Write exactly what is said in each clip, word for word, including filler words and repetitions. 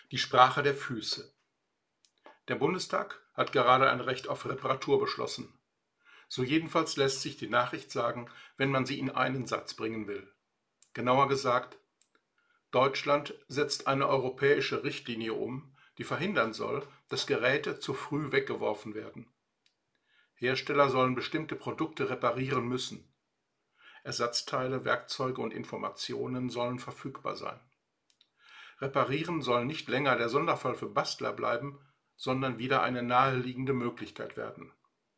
Die Sprache der Füße. Der Bundestag hat gerade ein Recht auf Reparatur beschlossen. So jedenfalls lässt sich die Nachricht sagen, wenn man sie in einen Satz bringen will. Genauer gesagt, Deutschland setzt eine europäische Richtlinie um, die verhindern soll, dass Geräte zu früh weggeworfen werden. Hersteller sollen bestimmte Produkte reparieren müssen. Ersatzteile, Werkzeuge und Informationen sollen verfügbar sein. Reparieren soll nicht länger der Sonderfall für Bastler bleiben, sondern wieder eine naheliegende Möglichkeit werden.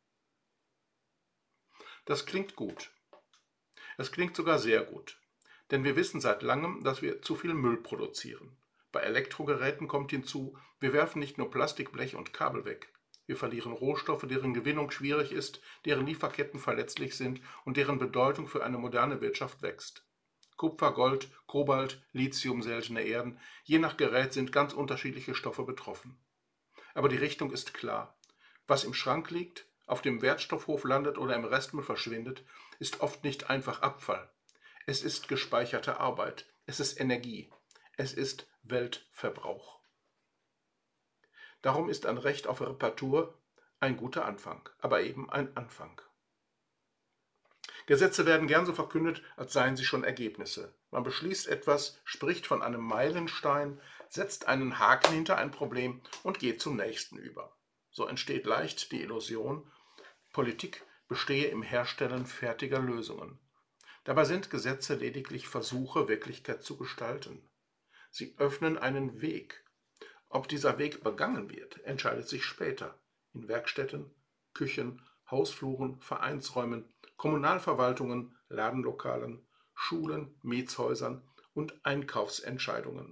Das klingt gut. Es klingt sogar sehr gut, denn wir wissen seit langem, dass wir zu viel Müll produzieren. Bei Elektrogeräten kommt hinzu, wir werfen nicht nur Plastik, Blech und Kabel weg. Wir verlieren Rohstoffe, deren Gewinnung schwierig ist, deren Lieferketten verletzlich sind und deren Bedeutung für eine moderne Wirtschaft wächst. Kupfer, Gold, Kobalt, Lithium, seltene Erden, je nach Gerät sind ganz unterschiedliche Stoffe betroffen. Aber die Richtung ist klar. Was im Schrank liegt, auf dem Wertstoffhof landet oder im Restmüll verschwindet, ist oft nicht einfach Abfall. Es ist gespeicherte Arbeit, es ist Energie, es ist Weltverbrauch. Darum ist ein Recht auf Reparatur ein guter Anfang, aber eben ein Anfang. Gesetze werden gern so verkündet, als seien sie schon Ergebnisse. Man beschließt etwas, spricht von einem Meilenstein, setzt einen Haken hinter ein Problem und geht zum nächsten über. So entsteht leicht die Illusion, Politik bestehe im Herstellen fertiger Lösungen. Dabei sind Gesetze lediglich Versuche, Wirklichkeit zu gestalten. Sie öffnen einen Weg. Ob dieser Weg begangen wird, entscheidet sich später. In Werkstätten, Küchen, Hausfluren, Vereinsräumen, Kommunalverwaltungen, Ladenlokalen, Schulen, Mietshäusern und Einkaufsentscheidungen.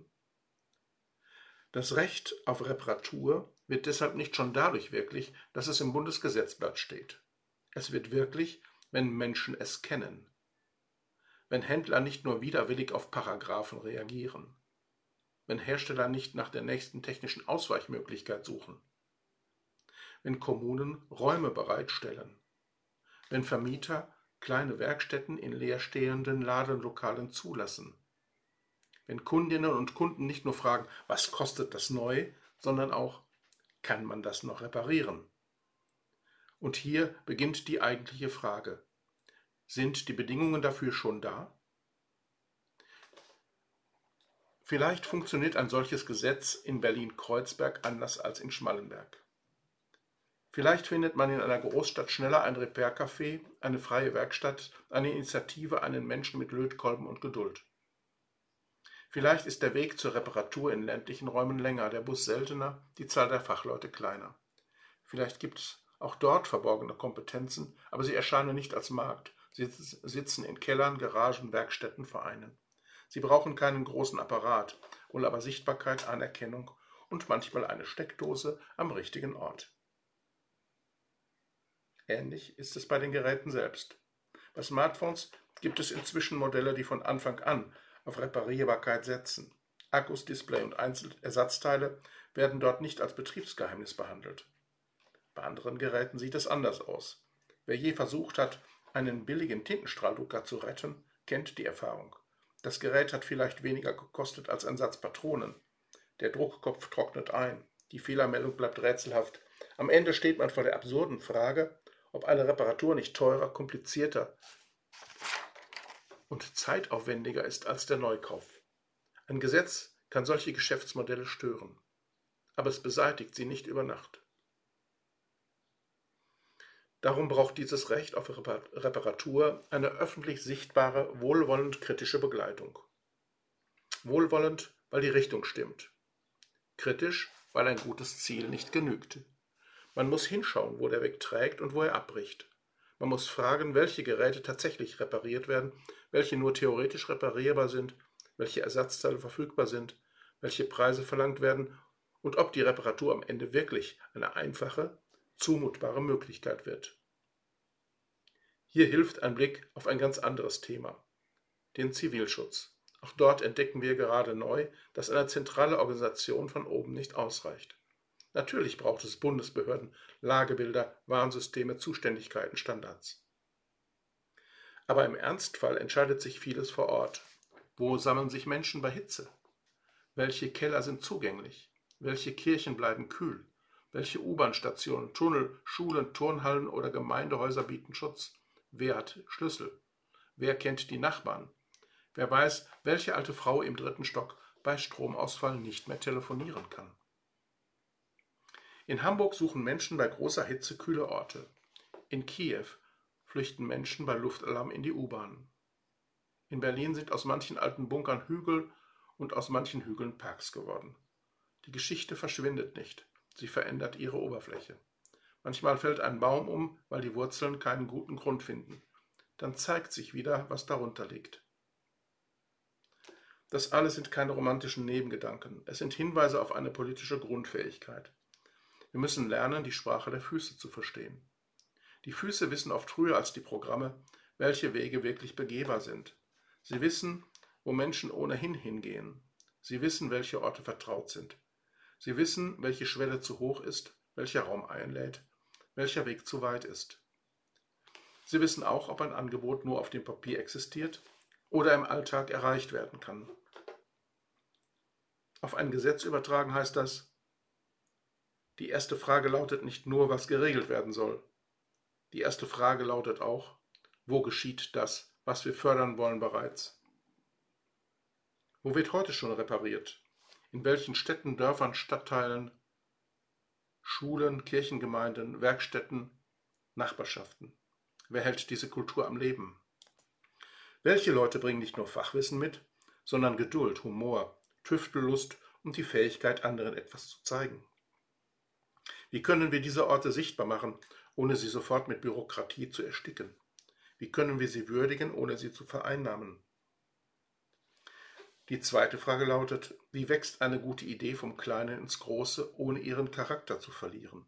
Das Recht auf Reparatur wird deshalb nicht schon dadurch wirklich, dass es im Bundesgesetzblatt steht. Es wird wirklich, wenn Menschen es kennen. Wenn Händler nicht nur widerwillig auf Paragraphen reagieren. Wenn Hersteller nicht nach der nächsten technischen Ausweichmöglichkeit suchen. Wenn Kommunen Räume bereitstellen. Wenn Vermieter kleine Werkstätten in leerstehenden Ladenlokalen zulassen. Wenn Kundinnen und Kunden nicht nur fragen, was kostet das neu, sondern auch, kann man das noch reparieren? Und hier beginnt die eigentliche Frage. Sind die Bedingungen dafür schon da? Vielleicht funktioniert ein solches Gesetz in Berlin-Kreuzberg anders als in Schmallenberg. Vielleicht findet man in einer Großstadt schneller ein Repair-Café, eine freie Werkstatt, eine Initiative, einen Menschen mit Lötkolben und Geduld. Vielleicht ist der Weg zur Reparatur in ländlichen Räumen länger, der Bus seltener, die Zahl der Fachleute kleiner. Vielleicht gibt es auch dort verborgene Kompetenzen, aber sie erscheinen nicht als Markt. Sie sitzen in Kellern, Garagen, Werkstätten, Vereinen. Sie brauchen keinen großen Apparat, wohl aber Sichtbarkeit, Anerkennung und manchmal eine Steckdose am richtigen Ort. Ähnlich ist es bei den Geräten selbst. Bei Smartphones gibt es inzwischen Modelle, die von Anfang an auf Reparierbarkeit setzen. Akkus, Display und Einzelersatzteile werden dort nicht als Betriebsgeheimnis behandelt. Bei anderen Geräten sieht es anders aus. Wer je versucht hat, einen billigen Tintenstrahldrucker zu retten, kennt die Erfahrung. Das Gerät hat vielleicht weniger gekostet als ein Satz Patronen. Der Druckkopf trocknet ein, die Fehlermeldung bleibt rätselhaft. Am Ende steht man vor der absurden Frage, ob eine Reparatur nicht teurer, komplizierter und zeitaufwendiger ist als der Neukauf. Ein Gesetz kann solche Geschäftsmodelle stören, aber es beseitigt sie nicht über Nacht. Darum braucht dieses Recht auf Reparatur eine öffentlich sichtbare, wohlwollend kritische Begleitung. Wohlwollend, weil die Richtung stimmt. Kritisch, weil ein gutes Ziel nicht genügt. Man muss hinschauen, wo der Weg trägt und wo er abbricht. Man muss fragen, welche Geräte tatsächlich repariert werden, welche nur theoretisch reparierbar sind, welche Ersatzteile verfügbar sind, welche Preise verlangt werden und ob die Reparatur am Ende wirklich eine einfache, zumutbare Möglichkeit wird. Hier hilft ein Blick auf ein ganz anderes Thema, den Zivilschutz. Auch dort entdecken wir gerade neu, dass eine zentrale Organisation von oben nicht ausreicht. Natürlich braucht es Bundesbehörden, Lagebilder, Warnsysteme, Zuständigkeiten, Standards. Aber im Ernstfall entscheidet sich vieles vor Ort. Wo sammeln sich Menschen bei Hitze? Welche Keller sind zugänglich? Welche Kirchen bleiben kühl? Welche U-Bahn-Stationen, Tunnel, Schulen, Turnhallen oder Gemeindehäuser bieten Schutz? Wer hat Schlüssel? Wer kennt die Nachbarn? Wer weiß, welche alte Frau im dritten Stock bei Stromausfall nicht mehr telefonieren kann? In Hamburg suchen Menschen bei großer Hitze kühle Orte. In Kiew flüchten Menschen bei Luftalarm in die U-Bahn. In Berlin sind aus manchen alten Bunkern Hügel und aus manchen Hügeln Parks geworden. Die Geschichte verschwindet nicht, sie verändert ihre Oberfläche. Manchmal fällt ein Baum um, weil die Wurzeln keinen guten Grund finden. Dann zeigt sich wieder, was darunter liegt. Das alles sind keine romantischen Nebengedanken, es sind Hinweise auf eine politische Grundfähigkeit. Wir müssen lernen, die Sprache der Füße zu verstehen. Die Füße wissen oft früher als die Programme, welche Wege wirklich begehbar sind. Sie wissen, wo Menschen ohnehin hingehen. Sie wissen, welche Orte vertraut sind. Sie wissen, welche Schwelle zu hoch ist, welcher Raum einlädt, welcher Weg zu weit ist. Sie wissen auch, ob ein Angebot nur auf dem Papier existiert oder im Alltag erreicht werden kann. Auf ein Gesetz übertragen heißt das: Die erste Frage lautet nicht nur, was geregelt werden soll. Die erste Frage lautet auch, wo geschieht das, was wir fördern wollen bereits? Wo wird heute schon repariert? In welchen Städten, Dörfern, Stadtteilen, Schulen, Kirchengemeinden, Werkstätten, Nachbarschaften? Wer hält diese Kultur am Leben? Welche Leute bringen nicht nur Fachwissen mit, sondern Geduld, Humor, Tüftellust und die Fähigkeit, anderen etwas zu zeigen? Wie können wir diese Orte sichtbar machen, ohne sie sofort mit Bürokratie zu ersticken? Wie können wir sie würdigen, ohne sie zu vereinnahmen? Die zweite Frage lautet: Wie wächst eine gute Idee vom Kleinen ins Große, ohne ihren Charakter zu verlieren?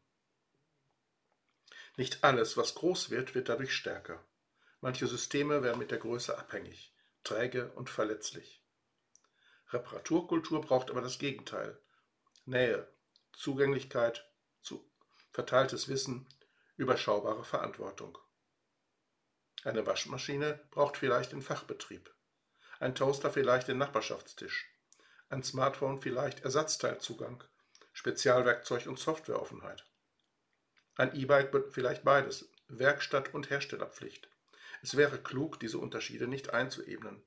Nicht alles, was groß wird, wird dadurch stärker. Manche Systeme werden mit der Größe abhängig, träge und verletzlich. Reparaturkultur braucht aber das Gegenteil: Nähe, Zugänglichkeit, zu verteiltes Wissen, überschaubare Verantwortung. Eine Waschmaschine braucht vielleicht den Fachbetrieb, ein Toaster vielleicht den Nachbarschaftstisch, ein Smartphone vielleicht Ersatzteilzugang, Spezialwerkzeug und Softwareoffenheit. Ein E-Bike vielleicht beides, Werkstatt und Herstellerpflicht. Es wäre klug, diese Unterschiede nicht einzuebnen.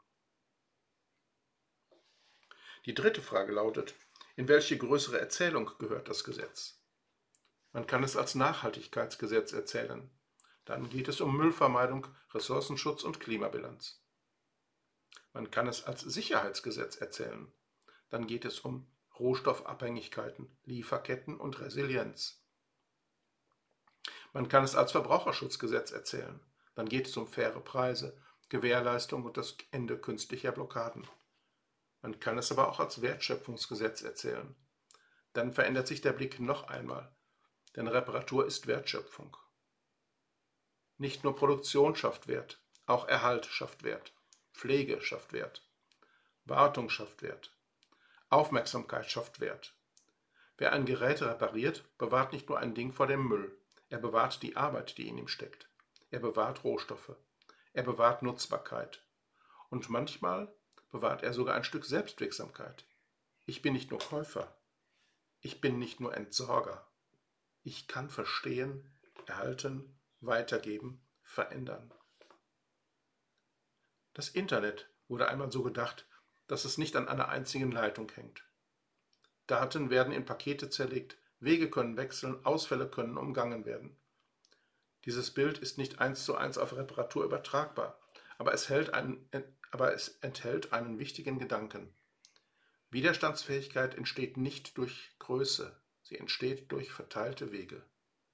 Die dritte Frage lautet: In welche größere Erzählung gehört das Gesetz? Man kann es als Nachhaltigkeitsgesetz erzählen. Dann geht es um Müllvermeidung, Ressourcenschutz und Klimabilanz. Man kann es als Sicherheitsgesetz erzählen. Dann geht es um Rohstoffabhängigkeiten, Lieferketten und Resilienz. Man kann es als Verbraucherschutzgesetz erzählen. Dann geht es um faire Preise, Gewährleistung und das Ende künstlicher Blockaden. Man kann es aber auch als Wertschöpfungsgesetz erzählen. Dann verändert sich der Blick noch einmal, denn Reparatur ist Wertschöpfung. Nicht nur Produktion schafft Wert, auch Erhalt schafft Wert, Pflege schafft Wert, Wartung schafft Wert, Aufmerksamkeit schafft Wert. Wer ein Gerät repariert, bewahrt nicht nur ein Ding vor dem Müll, er bewahrt die Arbeit, die in ihm steckt. Er bewahrt Rohstoffe, er bewahrt Nutzbarkeit. Und manchmal bewahrt er sogar ein Stück Selbstwirksamkeit. Ich bin nicht nur Käufer, ich bin nicht nur Entsorger. Ich kann verstehen, erhalten, weitergeben, verändern. Das Internet wurde einmal so gedacht, dass es nicht an einer einzigen Leitung hängt. Daten werden in Pakete zerlegt, Wege können wechseln, Ausfälle können umgangen werden. Dieses Bild ist nicht eins zu eins auf Reparatur übertragbar, aber es, hält einen, aber es enthält einen wichtigen Gedanken. Widerstandsfähigkeit entsteht nicht durch Größe, sie entsteht durch verteilte Wege.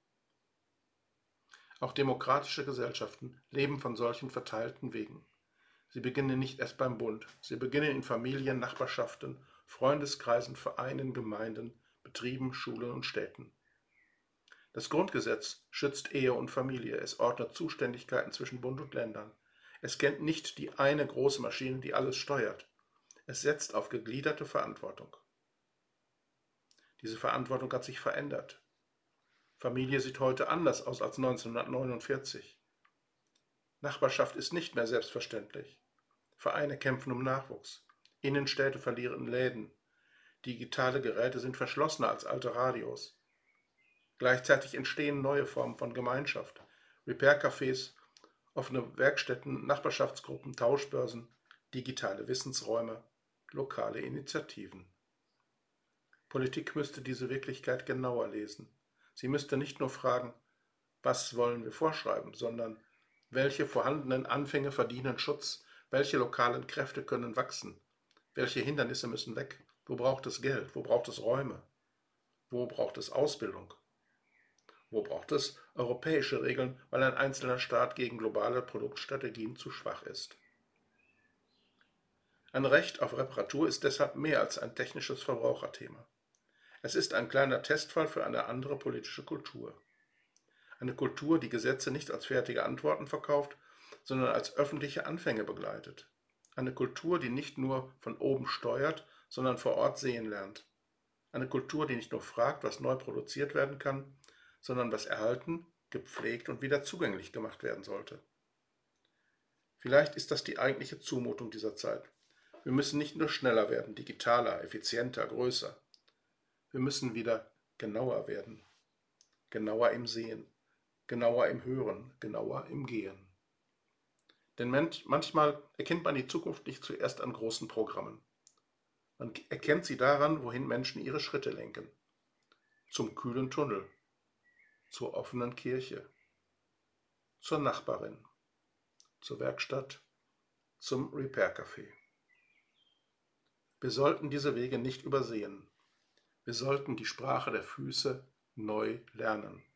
Auch demokratische Gesellschaften leben von solchen verteilten Wegen. Sie beginnen nicht erst beim Bund, sie beginnen in Familien, Nachbarschaften, Freundeskreisen, Vereinen, Gemeinden, Betrieben, Schulen und Städten. Das Grundgesetz schützt Ehe und Familie, es ordnet Zuständigkeiten zwischen Bund und Ländern. Es kennt nicht die eine große Maschine, die alles steuert. Es setzt auf gegliederte Verantwortung. Diese Verantwortung hat sich verändert. Familie sieht heute anders aus als neunzehnhundertneunundvierzig. Nachbarschaft ist nicht mehr selbstverständlich. Vereine kämpfen um Nachwuchs. Innenstädte verlieren Läden. Digitale Geräte sind verschlossener als alte Radios. Gleichzeitig entstehen neue Formen von Gemeinschaft. Repair-Cafés, offene Werkstätten, Nachbarschaftsgruppen, Tauschbörsen, digitale Wissensräume, lokale Initiativen. Politik müsste diese Wirklichkeit genauer lesen. Sie müsste nicht nur fragen, was wollen wir vorschreiben, sondern welche vorhandenen Anfänge verdienen Schutz, welche lokalen Kräfte können wachsen, welche Hindernisse müssen weg, wo braucht es Geld, wo braucht es Räume, wo braucht es Ausbildung, wo braucht es europäische Regeln, weil ein einzelner Staat gegen globale Produktstrategien zu schwach ist. Ein Recht auf Reparatur ist deshalb mehr als ein technisches Verbraucherthema. Es ist ein kleiner Testfall für eine andere politische Kultur. Eine Kultur, die Gesetze nicht als fertige Antworten verkauft, sondern als öffentliche Anfänge begleitet. Eine Kultur, die nicht nur von oben steuert, sondern vor Ort sehen lernt. Eine Kultur, die nicht nur fragt, was neu produziert werden kann, sondern was erhalten, gepflegt und wieder zugänglich gemacht werden sollte. Vielleicht ist das die eigentliche Zumutung dieser Zeit. Wir müssen nicht nur schneller werden, digitaler, effizienter, größer. Wir müssen wieder genauer werden. Genauer im Sehen, genauer im Hören, genauer im Gehen. Denn manchmal erkennt man die Zukunft nicht zuerst an großen Programmen. Man erkennt sie daran, wohin Menschen ihre Schritte lenken. Zum kühlen Tunnel, zur offenen Kirche, zur Nachbarin, zur Werkstatt, zum Repair-Café. Wir sollten diese Wege nicht übersehen. Wir sollten die Sprache der Füße neu lernen.